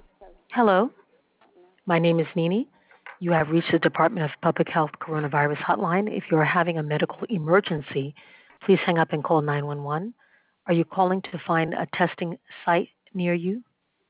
Hello, my name is Nini. You have reached the Department of Public Health Coronavirus Hotline. If you are having a medical emergency, please hang up and call 911. Are you calling to find a testing site near you?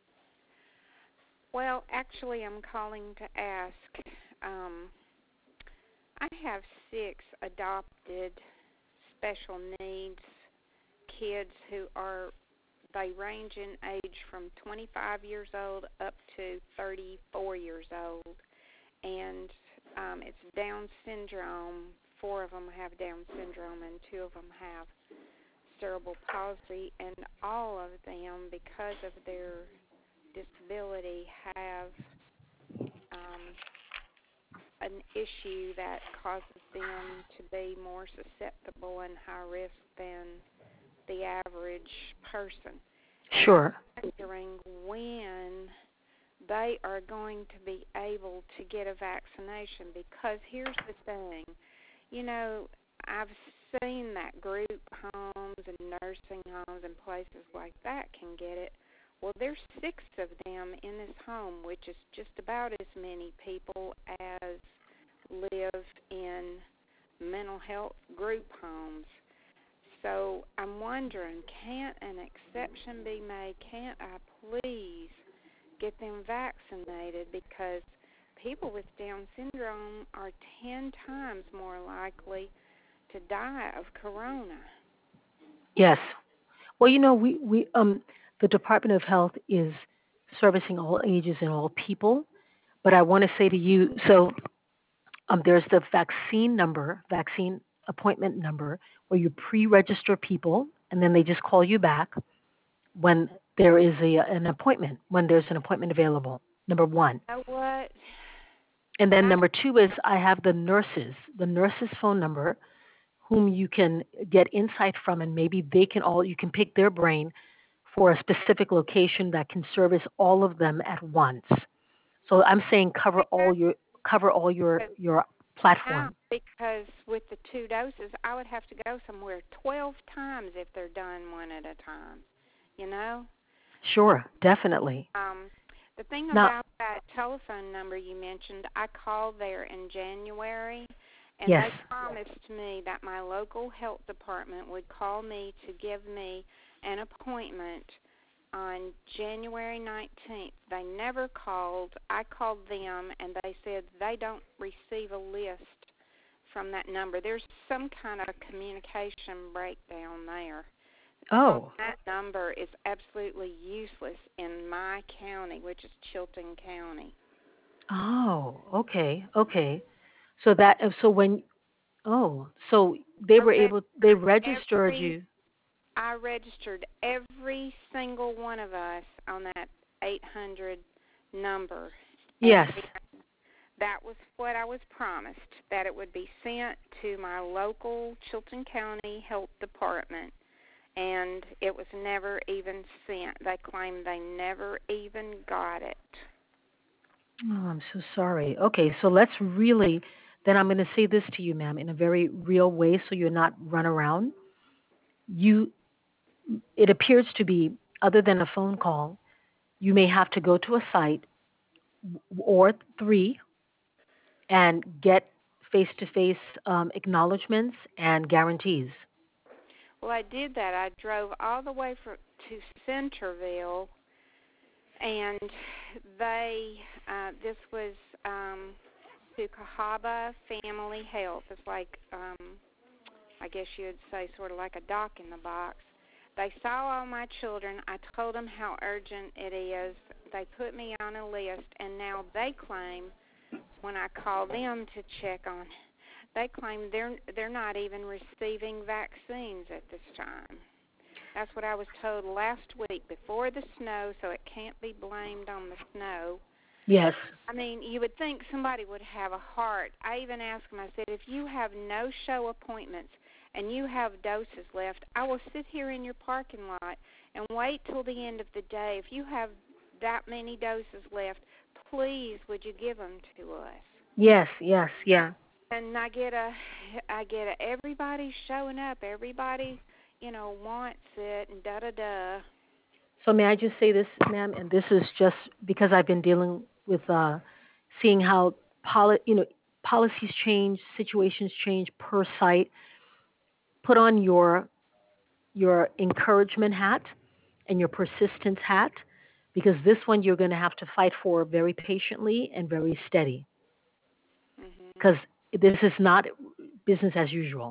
Well, actually, I'm calling to ask. Um, I have six adopted special needs kids who they range in age from 25 years old up to 34 years old. And it's Down syndrome. Four of them have Down syndrome, and two of them have cerebral palsy. And all of them, because of their disability, have um, an issue that causes them to be more susceptible and high risk than the average person. And I'm Sure. wondering when they are going to be able to get a vaccination, because here's the thing. You know, I've seen that group homes and nursing homes and places like that can get it. Well, there's six of them in this home, which is just about as many people as live in mental health group homes. So I'm wondering, can't an exception be made? Can't I please get them vaccinated? Because people with Down syndrome are 10 times more likely to die of corona. Yes. Well, the Department of Health is servicing all ages and all people. But I want to say to you, there's the vaccine appointment number, where you pre-register people, and then they just call you back when there's an appointment available. Number one. You know what? And then I number two is I have the nurses' phone number, whom you can get insight from, and maybe you can pick their brain for a specific location that can service all of them at once. So I'm saying cover all your now platform. because with the two doses, I would have to go somewhere 12 times if they're done one at a time. You know? Sure, definitely. Um, the thing Now, about that telephone number you mentioned, I called there in January, and yes. they promised me that my local health department would call me to give me an appointment on January 19th. They never called. I called them, and they said they don't receive a list from that number. There's some kind of communication breakdown there. Calling Oh, that number is absolutely useless in my county, which is Chilton County. oh, okay, okay. So that so when so they I were able they registered registered every you. I registered every single one of us on that 800 number, and Yes. that was what I was promised, that it would be sent to my local Chilton County Health Department, and it was never even sent. They claimed they never even got it. Oh, I'm so sorry. Okay, so let's really then I'm going to say this to you, ma'am, in a very real way so you're not run around. You it appears to be other than a phone call, you may have to go to a site or three and get face-to-face acknowledgments and guarantees. Well, I did that. I drove all the way to Centerville, and this was to Cahaba Family Health. It's like, I guess you would say, sort of like a doc in the box. They saw all my children. I told them how urgent it is. They put me on a list, and now they claim, when I call them to check on, they claim they're not even receiving vaccines at this time. That's what I was told last week before the snow, so it can't be blamed on the snow. Yes. I mean, you would think somebody would have a heart. I even asked them, I said, if you have no show appointments and you have doses left, I will sit here in your parking lot and wait till the end of the day. If you have that many doses left, please would you give them to us? Yes, yes, yeah. And everybody's showing up. Everybody, wants it and da-da-da. So may I just say this, ma'am? And this is just because I've been dealing with seeing how policies change, situations change per site. Put on your encouragement hat and your persistence hat, because this one you're going to have to fight for very patiently and very steady, Mhm. because this is not business as usual.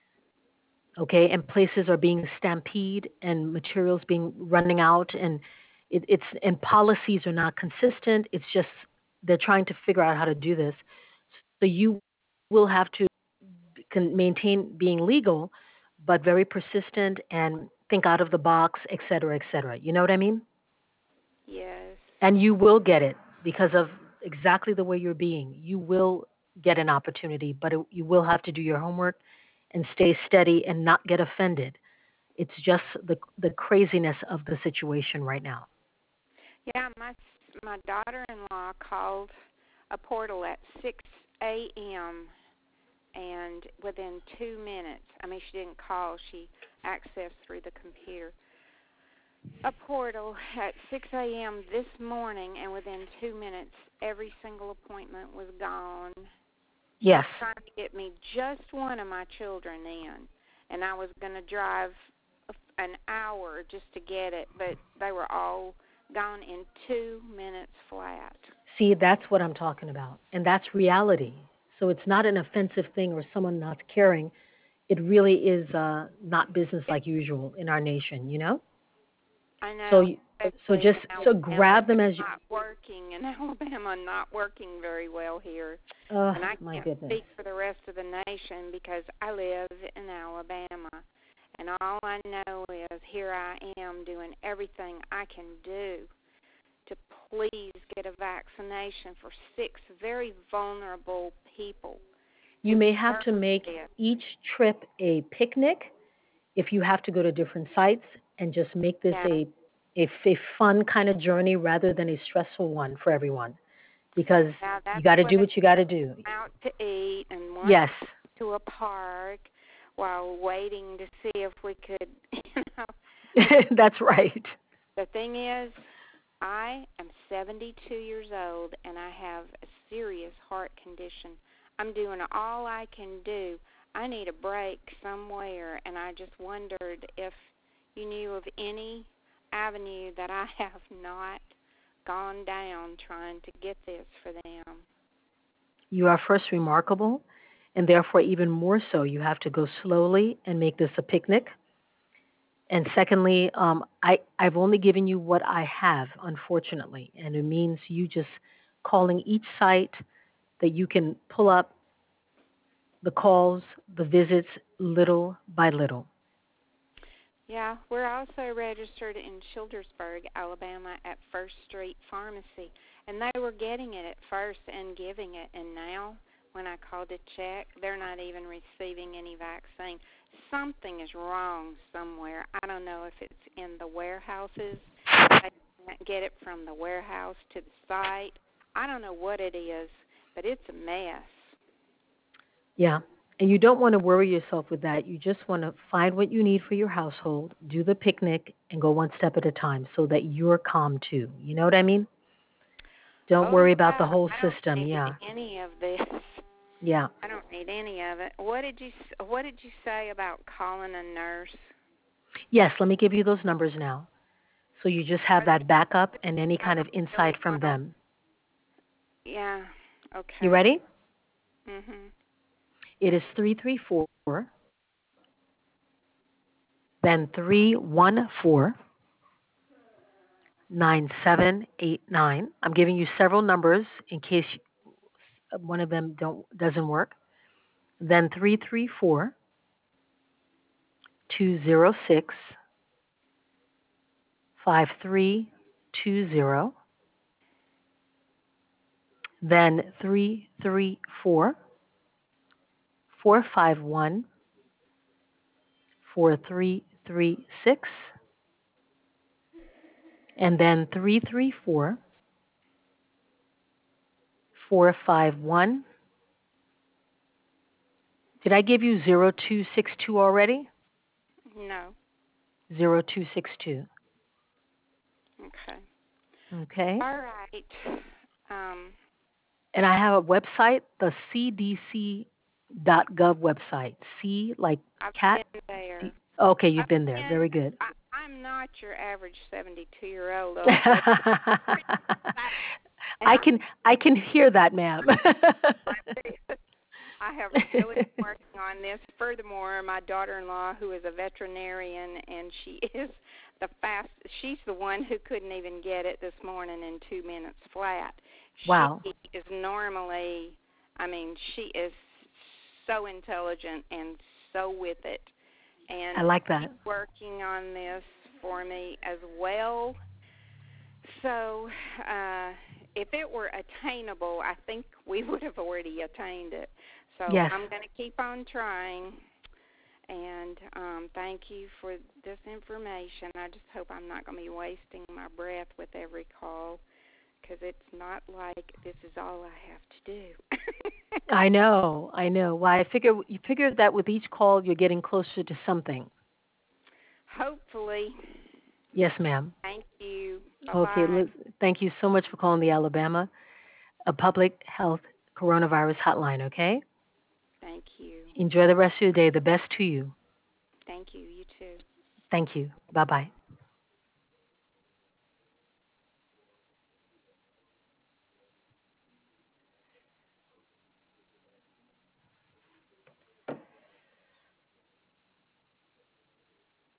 Okay, and places are being stampede and materials being running out, and it's and policies are not consistent. It's just they're trying to figure out how to do this. So you will have to can maintain being legal, but very persistent and think out of the box, et cetera, et cetera. You know what I mean? Yes. And you will get it because of exactly the way you're being. You will get an opportunity, but you will have to do your homework and stay steady and not get offended. It's just the craziness of the situation right now. Yeah, my daughter-in-law called a portal at 6 a.m. and within 2 minutes, I mean, she didn't call, she accessed through the computer. A portal at 6 a.m. this morning, and within 2 minutes, every single appointment was gone, Yes. trying to get me just one of my children in. And I was going to drive an hour just to get it, but they were all gone in 2 minutes flat. See, that's what I'm talking about. And that's reality. So it's not an offensive thing or someone not caring. It really is not business like usual in our nation, you know? I So know, you- so especially just in so Alabama, grab them it's as you, not working, and Alabama not working very well here. oh And I my can't goodness. speak for the rest of the nation because I live in Alabama. And all I know is here I am doing everything I can do to please get a vaccination for 6 very vulnerable people. You may have Deserve to make it. each trip a picnic if you have to go to different sites, and just make this Yeah. a fun kind of journey rather than a stressful one for everyone, because Now you that's got to what do I what you got to do. out to eat and once Yes. to a park while waiting to see if we could, you know. That's right. The thing is, I am 72 years old and I have a serious heart condition. I'm doing all I can do. I need a break somewhere, and I just wondered if you knew of any avenue that I have not gone down trying to get this for them. You are first remarkable, and therefore even more so you have to go slowly and make this a picnic. And secondly, I've only given you what I have, unfortunately, and it means you just calling each site that you can pull up the calls, the visits, little by little. Yeah, we're also registered in Childersburg, Alabama at First Street Pharmacy. And they were getting it at first and giving it. And now, when I called to check, they're not even receiving any vaccine. Something is wrong somewhere. I don't know if it's in the warehouses, if they can't get it from the warehouse to the site. I don't know what it is, but it's a mess. Yeah. And you don't want to worry yourself with that. You just want to find what you need for your household, do the picnic, and go one step at a time so that you're calm too. You know what I mean? Don't Oh, worry about the yeah, whole I don't system. need Yeah. any of this. Yeah. I don't need any of it. What did you say about calling a nurse? Yes, let me give you those numbers now. So you just have Are they that backup and any I kind of don't insight really from want to. them. Yeah. You Okay. ready? Mhm. It is 334, then 314 9789. I'm giving you several numbers in case one of them doesn't work. Then 334 206 5320. Then 334 451 4336. And then 334 451. Did I give you 0262 already? No. 0262. Okay. Okay? All right. Um, And I have a website, the cdc.gov website. C like I've cat. been there. Okay, you've I've been there. been. Very good. I'm not your average 72-year-old old lady. And I can I can hear that, ma'am. I have really been working on this. Furthermore, my daughter-in-law, who is a veterinarian, and she is she's the one who couldn't even get it this morning in 2 minutes flat. She Wow. is normally, she is so intelligent and so with it. I And like she's that. working on this for me as well. So, if it were attainable, I think we would have already attained it. So Yes. I'm going to keep on trying. And thank you for this information. I just hope I'm not going to be wasting my breath with every call, because it's not like this is all I have to do. I know. I know. Well, you figure that with each call you're getting closer to something. Hopefully. Yes, ma'am. Thank you. Okay, Bye-bye. Liz, thank you so much for calling the Alabama a public health coronavirus hotline, okay? Thank you. Enjoy the rest of your day. The best to you. Thank you. You too. Thank you. Bye-bye.